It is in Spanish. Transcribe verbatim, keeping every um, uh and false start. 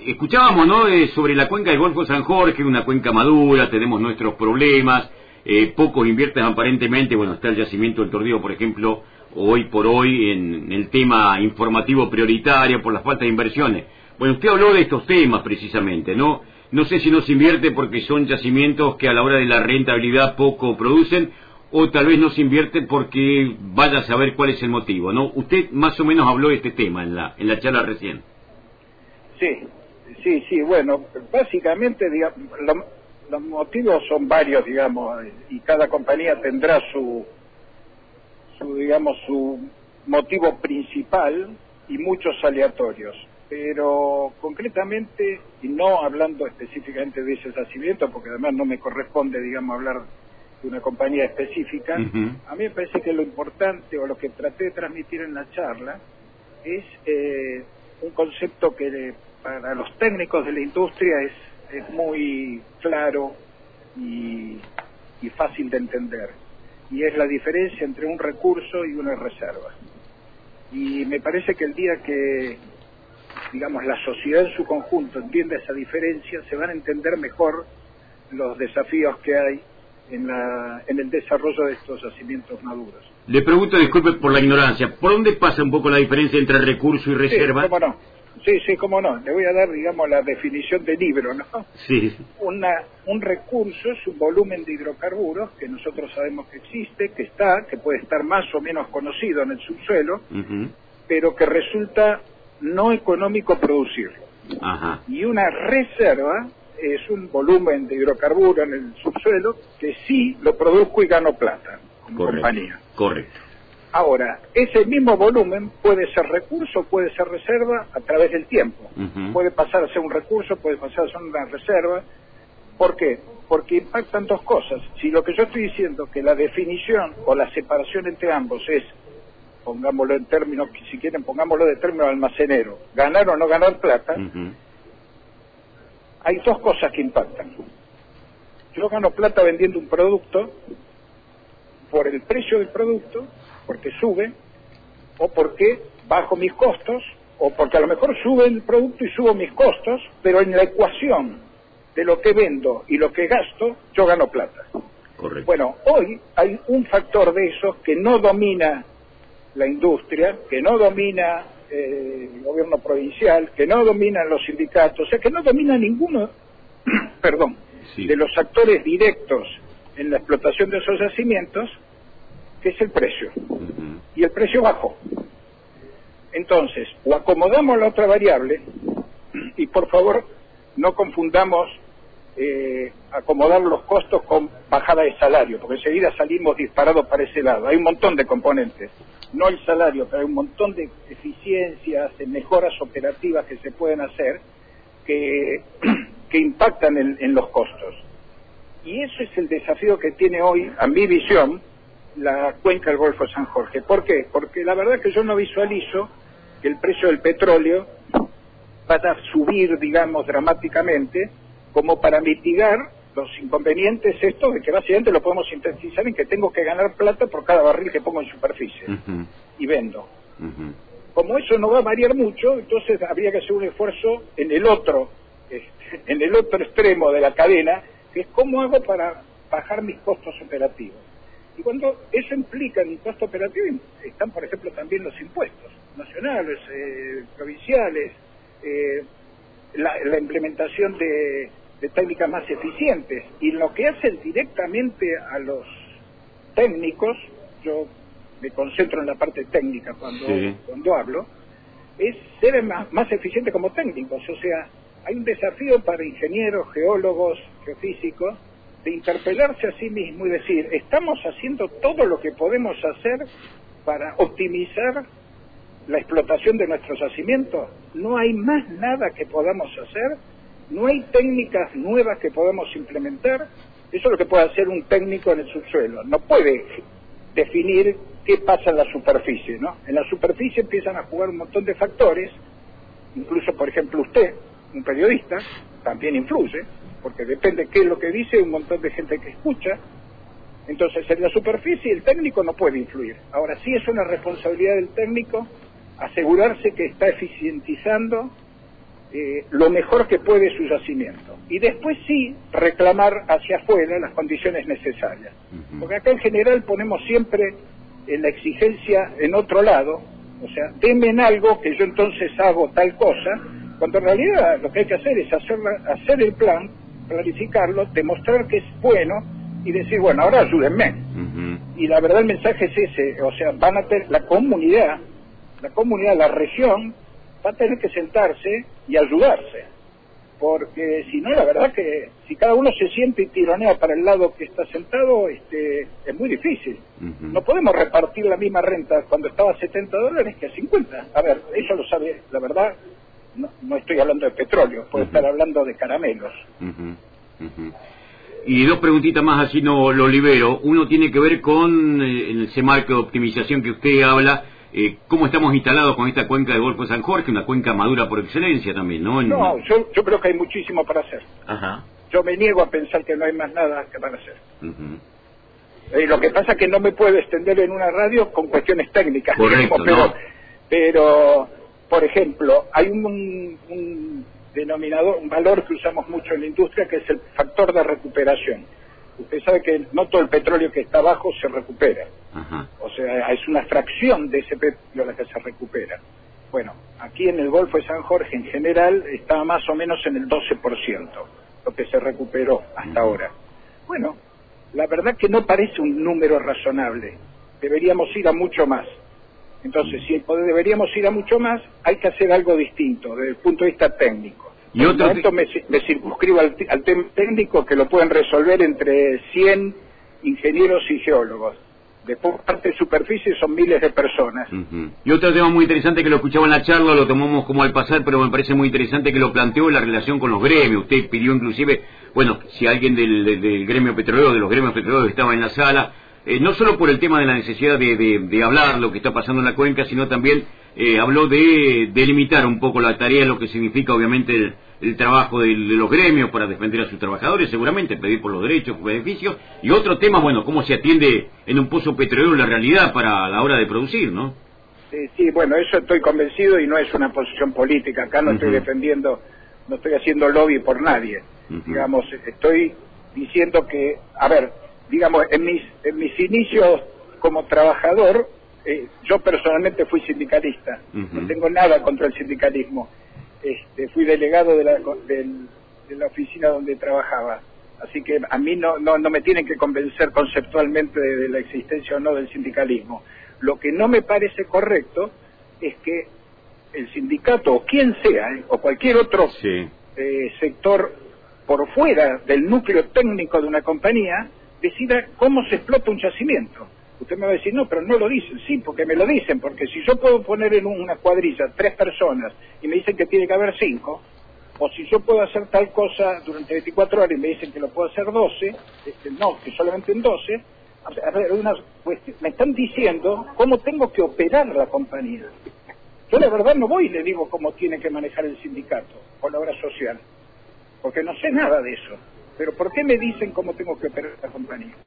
escuchábamos, ¿no?, eh, sobre la cuenca del Golfo San Jorge, una cuenca madura, tenemos nuestros problemas, eh, pocos invierten aparentemente, bueno, está el yacimiento del Tordillo, por ejemplo, hoy por hoy en el tema informativo prioritario por la falta de inversiones. Bueno, usted habló de estos temas precisamente, ¿no? No sé si no se invierte porque son yacimientos que a la hora de la rentabilidad poco producen, o tal vez no se invierte porque vaya a saber cuál es el motivo, ¿no? Usted más o menos habló de este tema en la en la charla recién. Sí, sí, sí, bueno, básicamente, digamos, lo, los motivos son varios, digamos, y cada compañía tendrá su, su, digamos, su motivo principal y muchos aleatorios. Pero concretamente, y no hablando específicamente de ese yacimiento, porque además no me corresponde, digamos, hablar de una compañía específica, uh-huh. A mí me parece que lo importante, o lo que traté de transmitir en la charla, es eh, un concepto que para los técnicos de la industria es, es muy claro y, y fácil de entender, y es la diferencia entre un recurso y una reserva. Y me parece que el día que, digamos, la sociedad en su conjunto entienda esa diferencia, se van a entender mejor los desafíos que hay en, la, en el desarrollo de estos yacimientos maduros. Le pregunto, disculpe por la ignorancia, ¿por dónde pasa un poco la diferencia entre recurso y reserva? Sí, cómo no. Sí, sí, cómo no. Le voy a dar, digamos, la definición de libro, ¿no? Sí. Una, un recurso es un volumen de hidrocarburos que nosotros sabemos que existe, que está, que puede estar más o menos conocido en el subsuelo, uh-huh. pero que resulta no económico producirlo. Ajá. Y una reserva es un volumen de hidrocarburo en el subsuelo que sí lo produzco y gano plata como Correcto. compañía. Correcto. Ahora, ese mismo volumen puede ser recurso, puede ser reserva a través del tiempo. Uh-huh. Puede pasar a ser un recurso, puede pasar a ser una reserva. ¿Por qué? Porque impactan dos cosas. Si lo que yo estoy diciendo, que la definición o la separación entre ambos es, pongámoslo en términos, si quieren pongámoslo de término almacenero, ganar o no ganar plata, uh-huh. hay dos cosas que impactan. Yo gano plata vendiendo un producto por el precio del producto, porque sube, o porque bajo mis costos, o porque a lo mejor sube el producto y subo mis costos, pero en la ecuación de lo que vendo y lo que gasto, yo gano plata. Correcto. Bueno, hoy hay un factor de esos que no domina la industria, que no domina eh, el gobierno provincial, que no dominan los sindicatos, o sea, que no domina ninguno, perdón, sí. de los actores directos en la explotación de esos yacimientos, que es el precio. Uh-huh. Y el precio bajó. Entonces, o acomodamos la otra variable, y por favor, no confundamos eh, acomodar los costos con bajada de salario, porque enseguida salimos disparados para ese lado. Hay un montón de componentes. No el salario, pero hay un montón de eficiencias, de mejoras operativas que se pueden hacer que, que impactan en, en los costos. Y eso es el desafío que tiene hoy, a mi visión, la cuenca del Golfo de San Jorge. ¿Por qué? Porque la verdad es que yo no visualizo que el precio del petróleo vaya a subir, digamos, dramáticamente, como para mitigar los inconvenientes estos de que básicamente lo podemos sintetizar en que tengo que ganar plata por cada barril que pongo en superficie uh-huh. y vendo. Uh-huh. Como eso no va a variar mucho, entonces habría que hacer un esfuerzo en el otro, este, en el otro extremo de la cadena, que es cómo hago para bajar mis costos operativos. Y cuando eso implica en mi costo operativo, están, por ejemplo, también los impuestos nacionales, eh, provinciales, eh, la, la implementación de, de técnicas más eficientes. Y lo que hacen directamente a los técnicos, yo me concentro en la parte técnica cuando, sí. cuando hablo, es ser más, más eficiente como técnicos. O sea, hay un desafío para ingenieros, geólogos, geofísicos, de interpelarse a sí mismo y decir, ¿estamos haciendo todo lo que podemos hacer para optimizar la explotación de nuestros yacimientos? No hay más nada que podamos hacer, no hay técnicas nuevas que podamos implementar. Eso es lo que puede hacer un técnico en el subsuelo. No puede definir qué pasa en la superficie, ¿no? En la superficie empiezan a jugar un montón de factores, incluso, por ejemplo, usted, un periodista, también influye, porque depende qué es lo que dice un montón de gente que escucha. Entonces, en la superficie el técnico no puede influir. Ahora, sí es una responsabilidad del técnico asegurarse que está eficientizando eh, lo mejor que puede su yacimiento. Y después sí reclamar hacia afuera las condiciones necesarias. Uh-huh. Porque acá en general ponemos siempre en la exigencia en otro lado, o sea, denme en algo que yo entonces hago tal cosa, cuando en realidad lo que hay que hacer es hacer, hacer el plan, planificarlo, demostrar que es bueno y decir, bueno, ahora ayúdenme. Uh-huh. Y la verdad el mensaje es ese, o sea, van a tener la comunidad, la comunidad, la región, va a tener que sentarse y ayudarse. Porque si no, la verdad que si cada uno se siente y tironea para el lado que está sentado, este, es muy difícil. Uh-huh. No podemos repartir la misma renta cuando estaba a setenta dólares que a cincuenta. A ver, eso lo sabe, la verdad, no, no estoy hablando de petróleo, puedo uh-huh. estar hablando de caramelos. Uh-huh. Uh-huh. Y dos preguntitas más, así no lo libero. Uno tiene que ver con eh, ese marco de optimización que usted habla. Eh, ¿Cómo estamos instalados con esta cuenca del Golfo de San Jorge? Una cuenca madura por excelencia también, ¿no? En... No, yo, yo creo que hay muchísimo para hacer. Ajá. Yo me niego a pensar que no hay más nada que para hacer. Uh-huh. Eh, lo que pasa es que no me puedo extender en una radio con cuestiones técnicas. Correcto, pero, ¿no? pero, por ejemplo, hay un, un denominador, un valor que usamos mucho en la industria, que es el factor de recuperación. Usted sabe que no todo el petróleo que está abajo se recupera. Ajá. O sea, es una fracción de ese petróleo la que se recupera. Bueno, aquí en el Golfo de San Jorge en general está más o menos en el doce por ciento, lo que se recuperó hasta uh-huh. ahora. Bueno, la verdad que no parece un número razonable. Deberíamos ir a mucho más. Entonces, si deberíamos ir a mucho más, hay que hacer algo distinto desde el punto de vista técnico. Y Por otro momento me, me circunscribo al, al tema técnico, que lo pueden resolver entre cien ingenieros y geólogos. Después, parte de superficie, son miles de personas. Uh-huh. Y otro tema muy interesante que lo escuchaba en la charla, lo tomamos como al pasar, pero me parece muy interesante que lo planteó, la relación con los gremios. Usted pidió inclusive, bueno, si alguien del, del, del gremio petrolero, de los gremios petroleros estaba en la sala, eh, no solo por el tema de la necesidad de, de, de hablar lo que está pasando en la cuenca, sino también eh, habló de delimitar un poco la tarea, lo que significa obviamente el, el trabajo de, de los gremios para defender a sus trabajadores, seguramente pedir por los derechos, beneficios, y otro tema, bueno, cómo se atiende en un pozo petrolero la realidad para la hora de producir, ¿no? Sí, sí, bueno, eso estoy convencido y no es una posición política, acá no uh-huh. estoy defendiendo, no estoy haciendo lobby por nadie, uh-huh. digamos, estoy diciendo que, a ver, digamos, en mis, en mis inicios como trabajador, eh, yo personalmente fui sindicalista, uh-huh. no tengo nada contra el sindicalismo. Este, fui delegado de la, de, de la oficina donde trabajaba, así que a mí no, no, no me tienen que convencer conceptualmente de, de la existencia o no del sindicalismo. Lo que no me parece correcto es que el sindicato, o quien sea, ¿eh? o cualquier otro sí. eh, sector por fuera del núcleo técnico de una compañía, decida cómo se explota un yacimiento. Usted me va a decir, no, pero no lo dicen. Sí, porque me lo dicen, porque si yo puedo poner en una cuadrilla tres personas y me dicen que tiene que haber cinco, o si yo puedo hacer tal cosa durante veinticuatro horas y me dicen que lo puedo hacer doce, este, no, que solamente en doce, a ver, una, pues, me están diciendo cómo tengo que operar la compañía. Yo la verdad no voy y le digo cómo tiene que manejar el sindicato o la obra social, porque no sé nada de eso. Pero ¿por qué me dicen cómo tengo que operar la compañía?